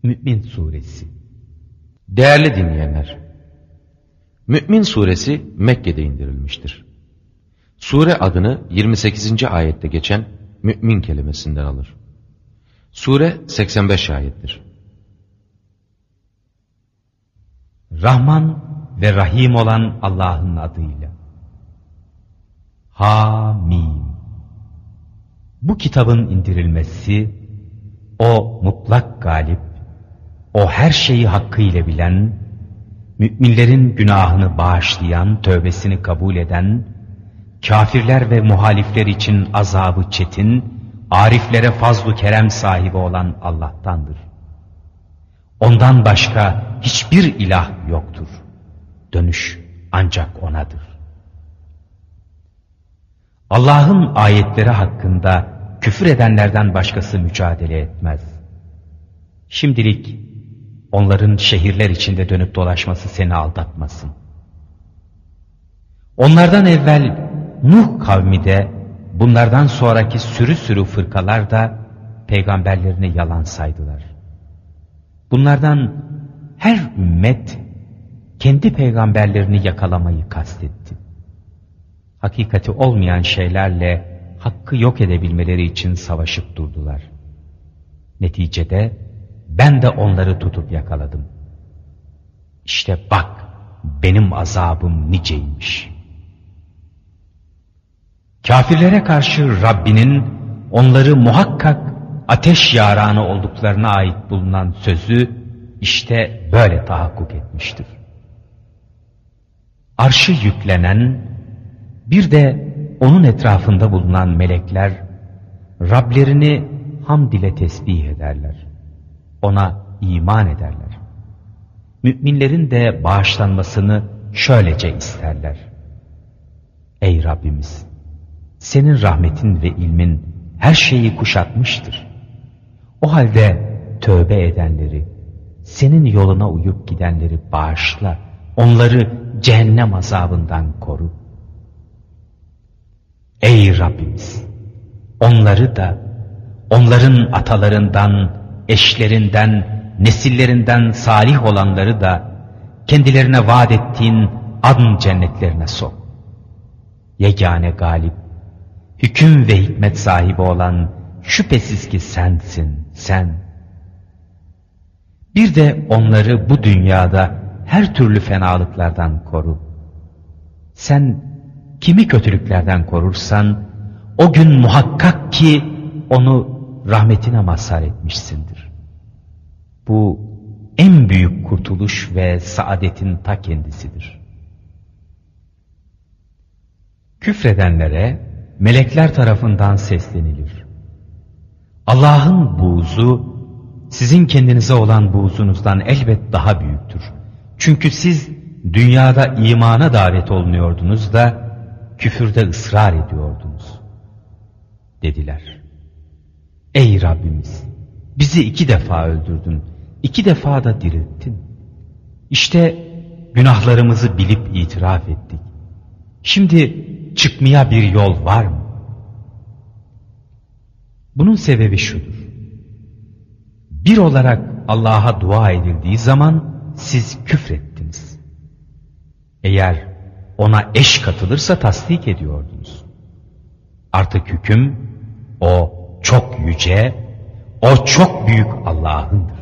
Mü'min Suresi. Değerli dinleyenler, Mü'min Suresi Mekke'de indirilmiştir. Sure adını 28. ayette geçen mü'min kelimesinden alır. Sure 85 ayettir. Rahman ve Rahim olan Allah'ın adıyla. Hamim. Bu kitabın indirilmesi, o mutlak galip, o her şeyi hakkıyla bilen, müminlerin günahını bağışlayan, tövbesini kabul eden, kafirler ve muhalifler için azabı çetin, ariflere fazl-ı kerem sahibi olan Allah'tandır. Ondan başka hiçbir ilah yoktur. Dönüş ancak O'nadır. Allah'ın ayetleri hakkında küfür edenlerden başkası mücadele etmez. Şimdilik onların şehirler içinde dönüp dolaşması seni aldatmasın. Onlardan evvel Nuh kavmi de, bunlardan sonraki sürü sürü fırkalar da peygamberlerini yalan saydılar. Bunlardan her ümmet kendi peygamberlerini yakalamayı kastetti. Hakikati olmayan şeylerle hakkı yok edebilmeleri için savaşıp durdular. Neticede ben de onları tutup yakaladım. İşte bak benim azabım niceymiş. Kafirlere karşı Rabbinin onları muhakkak ateş yaranı olduklarına ait bulunan sözü işte böyle tahakkuk etmiştir. Arşı yüklenen, bir de onun etrafında bulunan melekler Rablerini hamd ile tesbih ederler. Ona iman ederler. Müminlerin de bağışlanmasını şöylece isterler. Ey Rabbimiz! Senin rahmetin ve ilmin her şeyi kuşatmıştır. O halde tövbe edenleri, senin yoluna uyup gidenleri bağışla, onları cehennem azabından koru. Ey Rabbimiz! Onları da, onların atalarından, eşlerinden, nesillerinden salih olanları da kendilerine vaat ettiğin adn cennetlerine sok. Yegane galip, hüküm ve hikmet sahibi olan şüphesiz ki sensin, sen. Bir de onları bu dünyada her türlü fenalıklardan koru. Sen kimi kötülüklerden korursan, o gün muhakkak ki onu rahmetine mazhar etmişsindir. Bu en büyük kurtuluş ve saadetin ta kendisidir. Küfredenlere melekler tarafından seslenilir. Allah'ın buğzu, sizin kendinize olan buğzunuzdan elbet daha büyüktür. Çünkü siz dünyada imana davet olunuyordunuz da, küfürde ısrar ediyordunuz. Dediler. Ey Rabbimiz! Bizi 2 defa öldürdün, 2 defa da dirilttin. İşte günahlarımızı bilip itiraf ettik. Şimdi çıkmaya bir yol var mı? Bunun sebebi şudur. Bir olarak Allah'a dua edildiği zaman siz küfrettiniz. Eğer ona eş katılırsa tasdik ediyordunuz. Artık hüküm o çok yüce, o çok büyük Allah'ındır.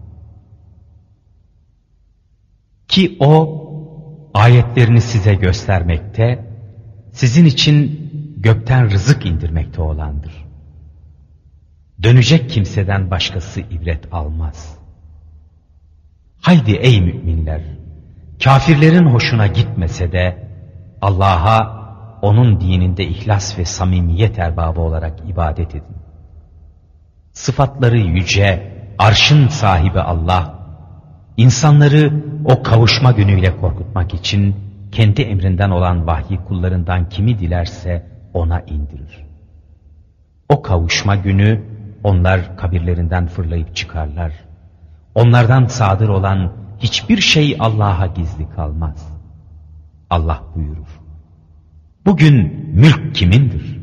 Ki o ayetlerini size göstermekte, sizin için gökten rızık indirmekte olandır. Dönecek kimseden başkası ibret almaz. Haydi ey müminler, kafirlerin hoşuna gitmese de Allah'a, onun dininde ihlas ve samimiyet erbabı olarak ibadet edin. Sıfatları yüce, arşın sahibi Allah, insanları o kavuşma günüyle korkutmak için kendi emrinden olan vahyi kullarından kimi dilerse ona indirir. O kavuşma günü onlar kabirlerinden fırlayıp çıkarlar. Onlardan sadır olan hiçbir şey Allah'a gizli kalmaz. Allah buyurur. Bugün mülk kimindir?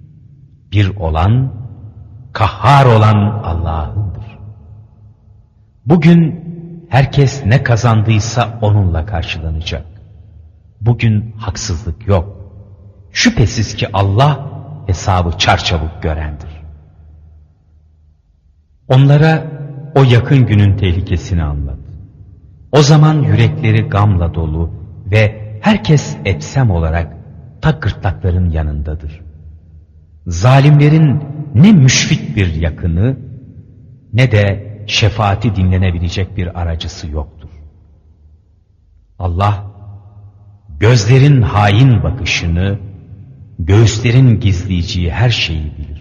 Bir olan, kahhar olan Allah'ındır. Bugün herkes ne kazandıysa onunla karşılanacak. Bugün haksızlık yok. Şüphesiz ki Allah hesabı çarçabuk görendir. Onlara o yakın günün tehlikesini anlat. O zaman yürekleri gamla dolu ve herkes epsem olarak ta gırtlakların yanındadır. Zalimlerin ne müşfik bir yakını ne de şefaati dinlenebilecek bir aracısı yoktur. Allah gözlerin hain bakışını, göğüslerin gizleyeceği her şeyi bilir.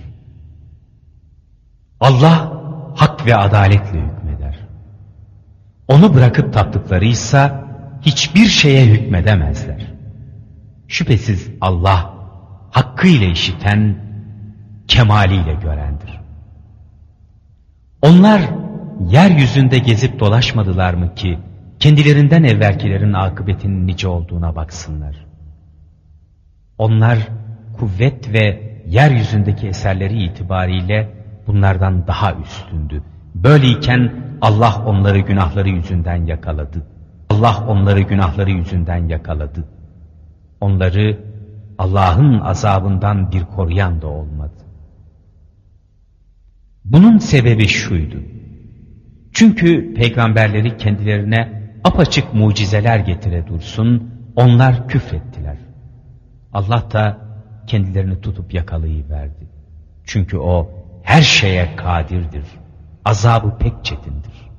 Allah hak ve adaletle hükmeder. Onu bırakıp taptıklarıysa hiçbir şeye hükmedemezler. Şüphesiz Allah hakkıyla işiten, kemaliyle görendir. Onlar yeryüzünde gezip dolaşmadılar mı ki kendilerinden evvelkilerin akıbetinin nice olduğuna baksınlar. Onlar kuvvet ve yeryüzündeki eserleri itibariyle bunlardan daha üstündü. Böyleyken Allah onları günahları yüzünden yakaladı. Allah onları günahları yüzünden yakaladı. Onları Allah'ın azabından bir koruyan da olmadı. Bunun sebebi şuydu. Çünkü peygamberleri kendilerine apaçık mucizeler getire dursun, onlar küfrettiler. Allah da kendilerini tutup yakalayıverdi. Çünkü o her şeye kadirdir. Azabı pek çetindir.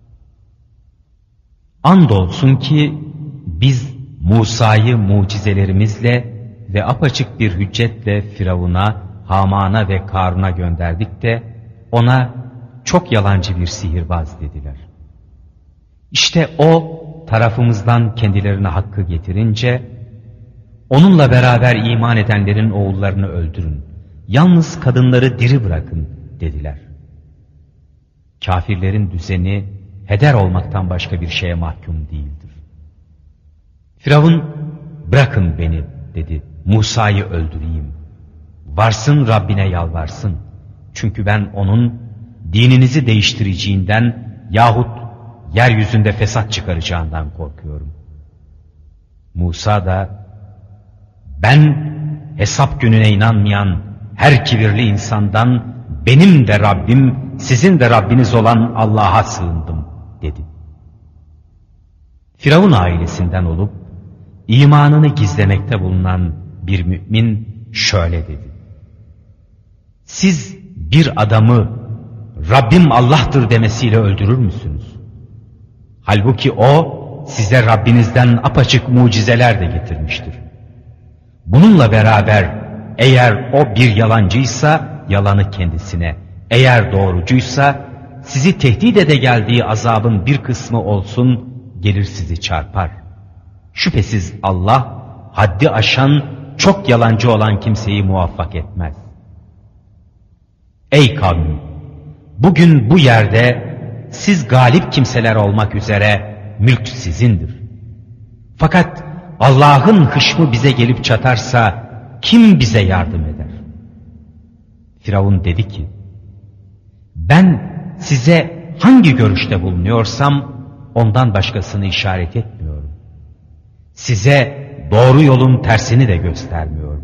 Andolsun ki biz Musa'yı mucizelerimizle ve apaçık bir hüccetle Firavun'a, Haman'a ve Karun'a gönderdik de ona çok yalancı bir sihirbaz dediler. İşte o tarafımızdan kendilerine hakkı getirince onunla beraber iman edenlerin oğullarını öldürün, yalnız kadınları diri bırakın dediler. Kafirlerin düzeni heder olmaktan başka bir şeye mahkum değildir. Firavun bırakın beni dedi, Musa'yı öldüreyim. Varsın Rabbine yalvarsın. Çünkü ben onun dininizi değiştireceğinden yahut yeryüzünde fesat çıkaracağından korkuyorum. Musa da ben hesap gününe inanmayan her kibirli insandan benim de Rabbim sizin de Rabbiniz olan Allah'a sığındım dedi. Firavun ailesinden olup imanını gizlemekte bulunan bir mümin şöyle dedi. Siz bir adamı Rabbim Allah'tır demesiyle öldürür müsünüz? Halbuki o size Rabbinizden apaçık mucizeler de getirmiştir. Bununla beraber eğer o bir yalancıysa yalanı kendisine, eğer doğrucuysa sizi tehdit ede geldiği azabın bir kısmı olsun gelir sizi çarpar. Şüphesiz Allah haddi aşan, çok yalancı olan kimseyi muvaffak etmez. Ey kavmim! Bugün bu yerde siz galip kimseler olmak üzere mülk sizindir. Fakat Allah'ın hışmı bize gelip çatarsa kim bize yardım eder? Firavun dedi ki, ben size hangi görüşte bulunuyorsam ondan başkasını işaret etmiyorum. Size doğru yolun tersini de göstermiyorum.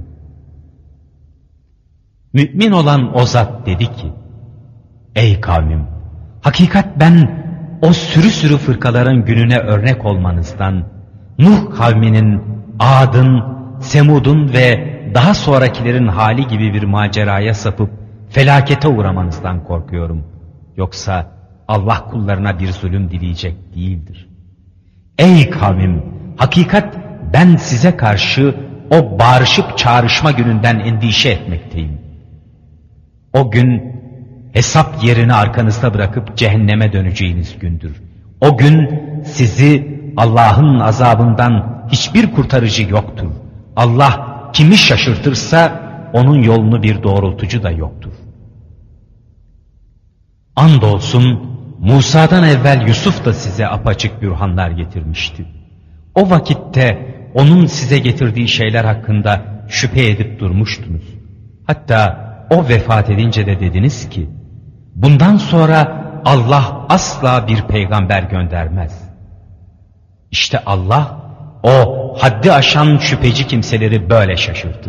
Mümin olan o zat dedi ki, ey kavmim, hakikat ben o sürü sürü fırkaların gününe örnek olmanızdan, Nuh kavminin, Ad'ın, Semud'un ve daha sonrakilerin hali gibi bir maceraya sapıp felakete uğramanızdan korkuyorum. Yoksa Allah kullarına bir zulüm dileyecek değildir. Ey kavmim, hakikat ben size karşı o bağırışıp çağrışma gününden endişe etmekteyim. O gün hesap yerini arkanızda bırakıp cehenneme döneceğiniz gündür. O gün sizi Allah'ın azabından hiçbir kurtarıcı yoktur. Allah kimi şaşırtırsa onun yolunu bir doğrultucu da yoktur. Andolsun Musa'dan evvel Yusuf da size apaçık bürhanlar getirmişti. O vakitte onun size getirdiği şeyler hakkında şüphe edip durmuştunuz. Hatta o vefat edince de dediniz ki, bundan sonra Allah asla bir peygamber göndermez. İşte Allah o haddi aşan şüpheci kimseleri böyle şaşırtır.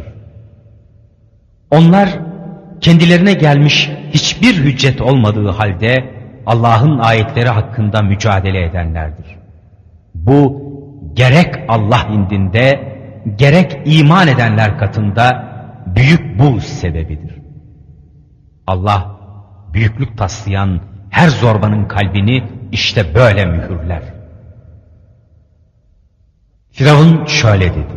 Onlar kendilerine gelmiş hiçbir hüccet olmadığı halde Allah'ın ayetleri hakkında mücadele edenlerdir. Bu gerek Allah indinde gerek iman edenler katında büyük buğz sebebidir. Allah büyüklük taslayan her zorbanın kalbini işte böyle mühürler. Firavun şöyle dedi: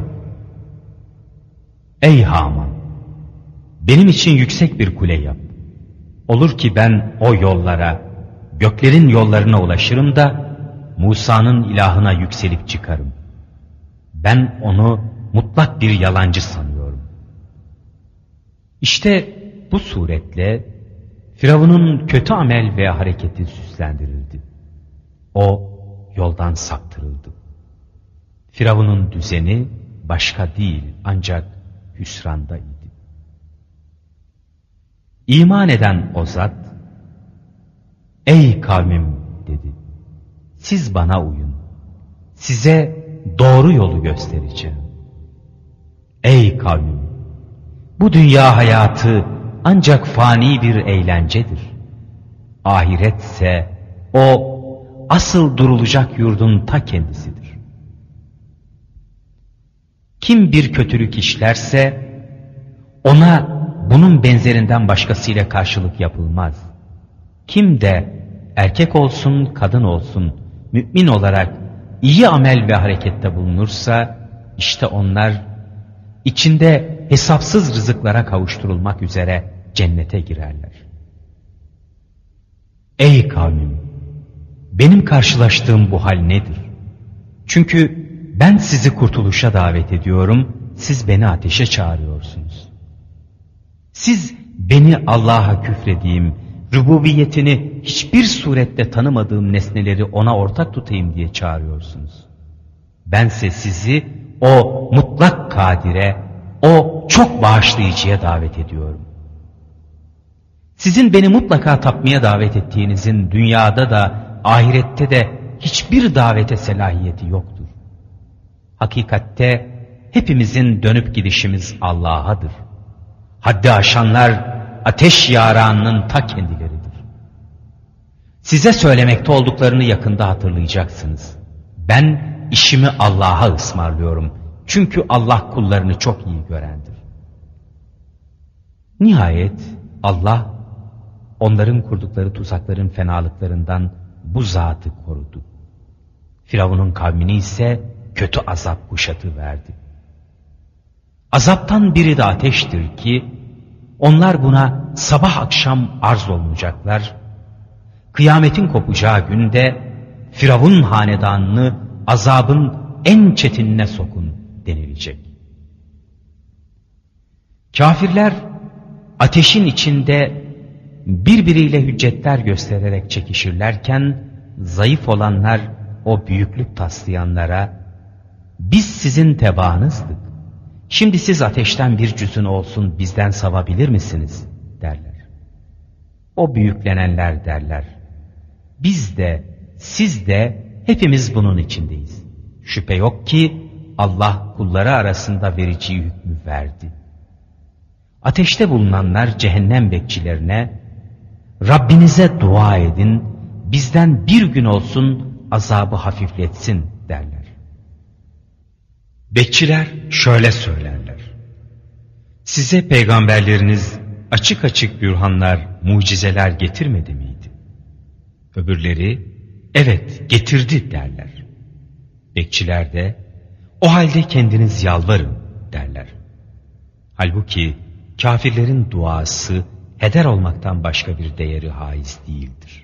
Ey Haman! Benim için yüksek bir kule yap. Olur ki ben o yollara, göklerin yollarına ulaşırım da Musa'nın ilahına yükselip çıkarım. Ben onu mutlak bir yalancı sanıyorum. İşte bu suretle Firavun'un kötü amel ve hareketi süslendirildi. O yoldan saptırıldı. Firavun'un düzeni başka değil ancak hüsrandaydı. İman eden o zat, ey kavmim dedi, siz bana uyun, size doğru yolu göstereceğim. Ey kavmim, bu dünya hayatı ancak fani bir eğlencedir. Ahiretse o asıl durulacak yurdun ta kendisidir. Kim bir kötülük işlerse ona bunun benzerinden başkasıyla karşılık yapılmaz. Kim de erkek olsun kadın olsun mümin olarak iyi amel ve harekette bulunursa işte onlar içinde hesapsız rızıklara kavuşturulmak üzere cennete girerler. Ey kavmim! Benim karşılaştığım bu hal nedir? Çünkü ben sizi kurtuluşa davet ediyorum, siz beni ateşe çağırıyorsunuz. Siz beni Allah'a küfrediğim, rububiyetini hiçbir surette tanımadığım nesneleri ona ortak tutayım diye çağırıyorsunuz. Bense sizi o mutlak kadire, o çok bağışlayıcıya davet ediyorum. Sizin beni mutlaka tapmaya davet ettiğinizin dünyada da ahirette de hiçbir davete selahiyeti yoktur. Hakikatte hepimizin dönüp gidişimiz Allah'adır. Haddi aşanlar ateş yaranının ta kendileridir. Size söylemekte olduklarını yakında hatırlayacaksınız. Ben işimi Allah'a ısmarlıyorum. Çünkü Allah kullarını çok iyi görendir. Nihayet Allah onların kurdukları tuzakların fenalıklarından bu zatı korudu. Firavun'un kavmini ise kötü azap kuşatıverdi. Azaptan biri de ateştir ki onlar buna sabah akşam arz olunacaklar. Kıyametin kopacağı günde Firavun hanedanını azabın en çetinine sokun denilecek. Kafirler ateşin içinde birbiriyle hüccetler göstererek çekişirlerken zayıf olanlar o büyüklük taslayanlara biz sizin tebaanızdık. Şimdi siz ateşten bir cüzün olsun bizden savabilir misiniz derler. O büyüklenenler derler. Biz de siz de hepimiz bunun içindeyiz. Şüphe yok ki Allah kulları arasında vereceği hükmü verdi. Ateşte bulunanlar cehennem bekçilerine Rabbinize dua edin, bizden bir gün olsun azabı hafifletsin derler. Bekçiler şöyle söylerler: size peygamberleriniz açık açık bürhanlar, mucizeler getirmedi miydi? Öbürleri evet getirdi derler. Bekçiler de o halde kendiniz yalvarın derler. Halbuki kafirlerin duası heder olmaktan başka bir değeri haiz değildir.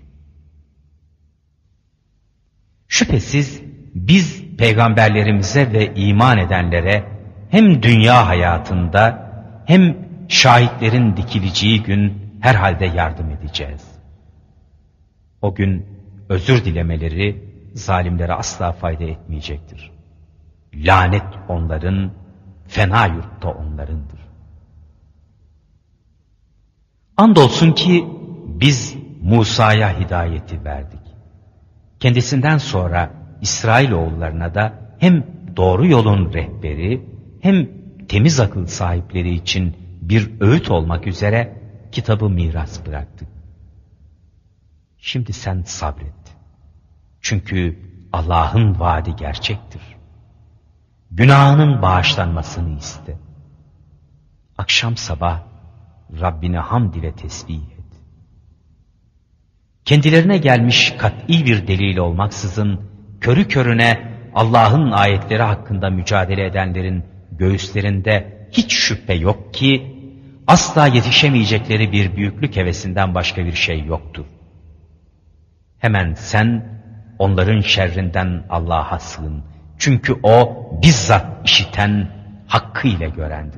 Şüphesiz biz peygamberlerimize ve iman edenlere hem dünya hayatında hem şahitlerin dikileceği gün herhalde yardım edeceğiz. O gün özür dilemeleri zalimlere asla fayda etmeyecektir. Lanet onların, fena yurtta onlarındır. Andolsun ki biz Musa'ya hidayeti verdik. Kendisinden sonra İsrailoğullarına da hem doğru yolun rehberi hem temiz akıl sahipleri için bir öğüt olmak üzere kitabı miras bıraktık. Şimdi sen sabret. Çünkü Allah'ın vaadi gerçektir. Günahının bağışlanmasını iste. Akşam sabah Rabbine hamd ile tesbih et. Kendilerine gelmiş kat'i bir delil olmaksızın körü körüne Allah'ın ayetleri hakkında mücadele edenlerin göğüslerinde hiç şüphe yok ki asla yetişemeyecekleri bir büyüklük hevesinden başka bir şey yoktur. Hemen sen onların şerrinden Allah'a sığın. Çünkü o bizzat işiten, hakkıyla görendir.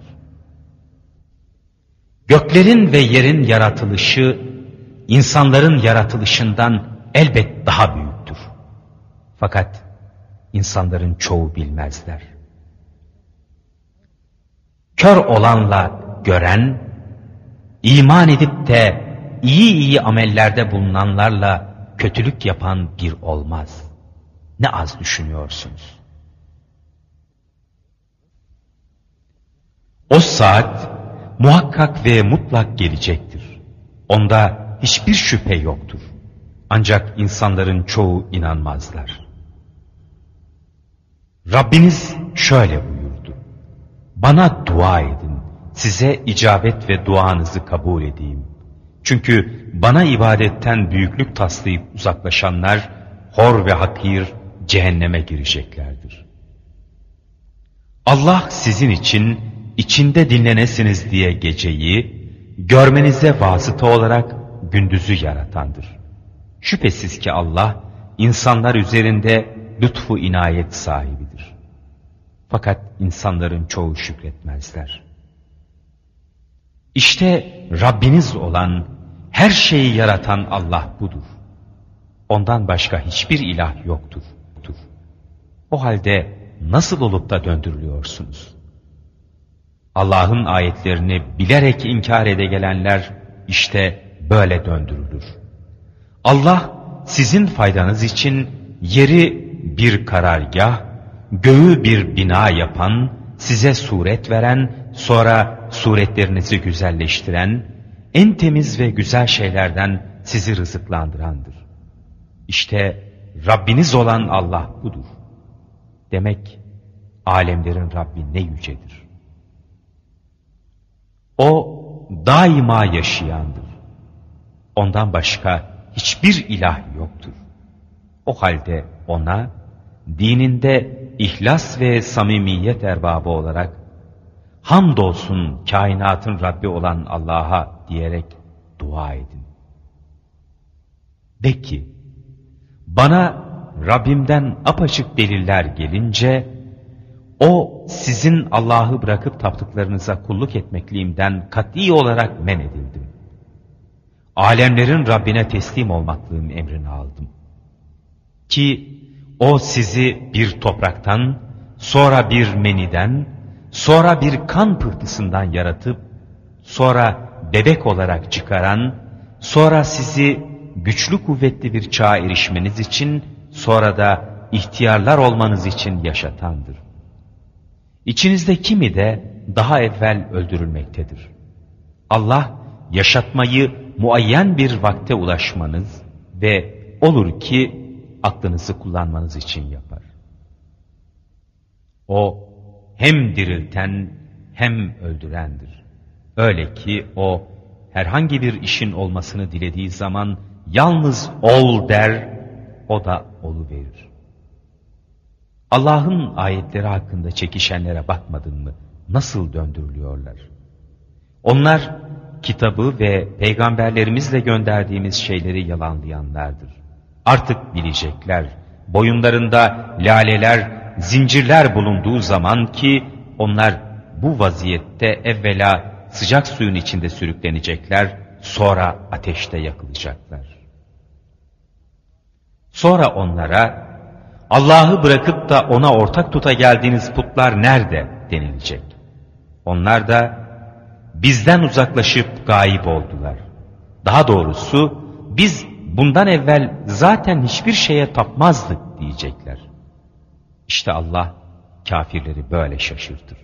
Göklerin ve yerin yaratılışı insanların yaratılışından elbet daha büyüktür. Fakat insanların çoğu bilmezler. Kör olanla gören, iman edip de iyi amellerde bulunanlarla kötülük yapan bir olmaz. Ne az düşünüyorsunuz. O saat muhakkak ve mutlak gelecektir. Onda hiçbir şüphe yoktur. Ancak insanların çoğu inanmazlar. Rabbiniz şöyle buyurdu. Bana dua edin, size icabet ve duanızı kabul edeyim. Çünkü bana ibadetten büyüklük taslayıp uzaklaşanlar hor ve hakir cehenneme gireceklerdir. Allah sizin için içinde dinlenesiniz diye geceyi, görmenize vasıta olarak gündüzü yaratandır. Şüphesiz ki Allah insanlar üzerinde lütfu inayet sahibidir. Fakat insanların çoğu şükretmezler. İşte Rabbiniz olan, her şeyi yaratan Allah budur. Ondan başka hiçbir ilah yoktur. O halde nasıl olup da döndürülüyorsunuz? Allah'ın ayetlerini bilerek inkar ede gelenler işte böyle döndürülür. Allah sizin faydanız için yeri bir karargah, göğü bir bina yapan, size suret veren, sonra suretlerinizi güzelleştiren, en temiz ve güzel şeylerden sizi rızıklandırandır. İşte Rabbiniz olan Allah budur. Demek alemlerin Rabbi ne yücedir. O daima yaşayandır. Ondan başka hiçbir ilah yoktur. O halde ona dininde ihlas ve samimiyet erbabı olarak hamdolsun kainatın Rabbi olan Allah'a diyerek dua edin. De ki, bana Rabbimden apaçık deliller gelince, o sizin Allah'ı bırakıp taptıklarınıza kulluk etmekliğimden kat'i olarak men edildim. Alemlerin Rabbine teslim olmaklığım emrini aldım. Ki o sizi bir topraktan, sonra bir meniden, sonra bir kan pıhtısından yaratıp, sonra bebek olarak çıkaran, sonra sizi güçlü kuvvetli bir çağa erişmeniz için, sonra da ihtiyarlar olmanız için yaşatandır. İçinizde kimi de daha evvel öldürülmektedir. Allah yaşatmayı muayyen bir vakte ulaşmanız ve olur ki aklınızı kullanmanız için yapar. O hem dirilten hem öldürendir. Öyle ki o herhangi bir işin olmasını dilediği zaman yalnız ol der, o da oluverir. Allah'ın ayetleri hakkında çekişenlere bakmadın mı? Nasıl döndürülüyorlar? Onlar kitabı ve peygamberlerimizle gönderdiğimiz şeyleri yalanlayanlardır. Artık bilecekler, boyunlarında laleler, zincirler bulunduğu zaman ki onlar bu vaziyette evvela sıcak suyun içinde sürüklenecekler, sonra ateşte yakılacaklar. Sonra onlara, Allah'ı bırakıp da ona ortak tuta geldiğiniz putlar nerede denilecek. Onlar da bizden uzaklaşıp gayip oldular. Daha doğrusu biz bundan evvel zaten hiçbir şeye tapmazdık diyecekler. İşte Allah kafirleri böyle şaşırtır.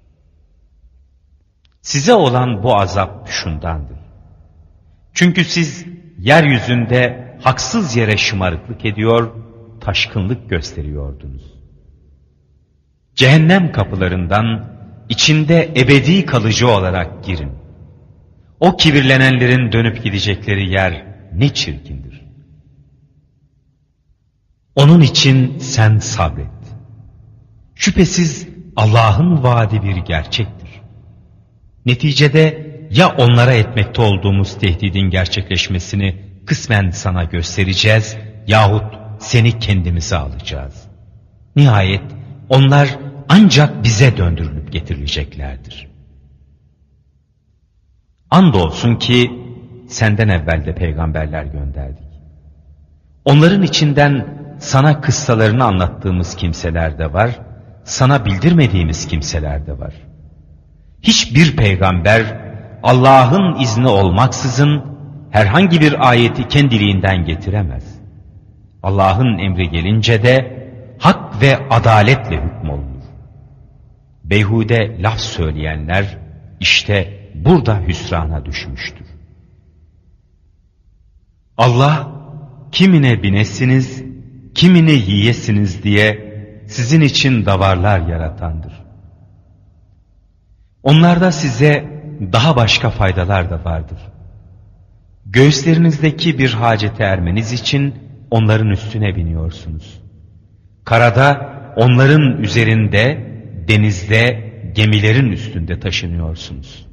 Size olan bu azap şundandır. Çünkü siz yeryüzünde haksız yere şımarıklık ediyor, taşkınlık gösteriyordunuz. Cehennem kapılarından içinde ebedi kalıcı olarak girin. O kibirlenenlerin dönüp gidecekleri yer ne çirkindir. Onun için sen sabret. Şüphesiz Allah'ın vaadi bir gerçektir. Neticede ya onlara etmekte olduğumuz tehdidin gerçekleşmesini kısmen sana göstereceğiz yahut seni kendimize alacağız. Nihayet onlar ancak bize döndürülüp getirileceklerdir. Andolsun ki senden evvel de peygamberler gönderdik. Onların içinden sana kıssalarını anlattığımız kimseler de var, sana bildirmediğimiz kimseler de var. Hiçbir peygamber Allah'ın izni olmaksızın herhangi bir ayeti kendiliğinden getiremez. Allah'ın emri gelince de hak ve adaletle hükmolunur. Beyhude laf söyleyenler işte burada hüsrana düşmüştür. Allah kimine binesiniz, kimine yiyesiniz diye sizin için davarlar yaratandır. Onlarda size daha başka faydalar da vardır. Göğüslerinizdeki bir hacete ermeniz için onların üstüne biniyorsunuz. Karada onların üzerinde, denizde, gemilerin üstünde taşınıyorsunuz.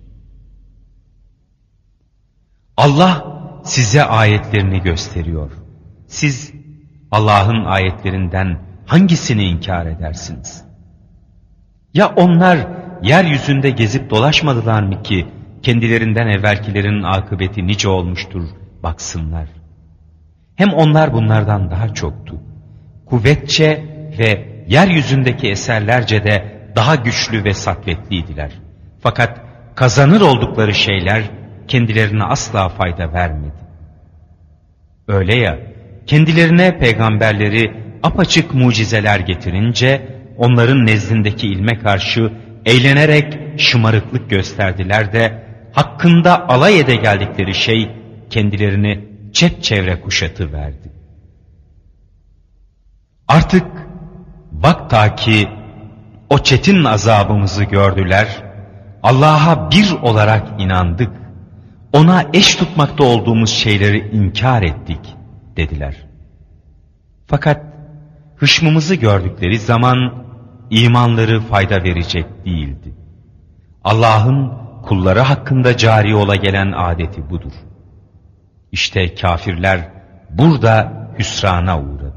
Allah size ayetlerini gösteriyor. Siz Allah'ın ayetlerinden hangisini inkar edersiniz? Ya onlar yeryüzünde gezip dolaşmadılar mı ki kendilerinden evvelkilerin akıbeti nice olmuştur baksınlar. Hem onlar bunlardan daha çoktu. Kuvvetçe ve yeryüzündeki eserlerce de daha güçlü ve satvetliydiler. Fakat kazanır oldukları şeyler kendilerine asla fayda vermedi. Öyle ya, kendilerine peygamberleri apaçık mucizeler getirince onların nezdindeki ilme karşı eğlenerek şımarıklık gösterdiler de hakkında alay ede geldikleri şey kendilerini çepçevre kuşatıverdi. Artık bak ta ki o çetin azabımızı gördüler, Allah'a bir olarak inandık, ona eş tutmakta olduğumuz şeyleri inkar ettik dediler. Fakat hışmımızı gördükleri zaman imanları fayda verecek değildi. Allah'ın kulları hakkında cari ola gelen adeti budur. İşte kafirler burada hüsrana uğradı.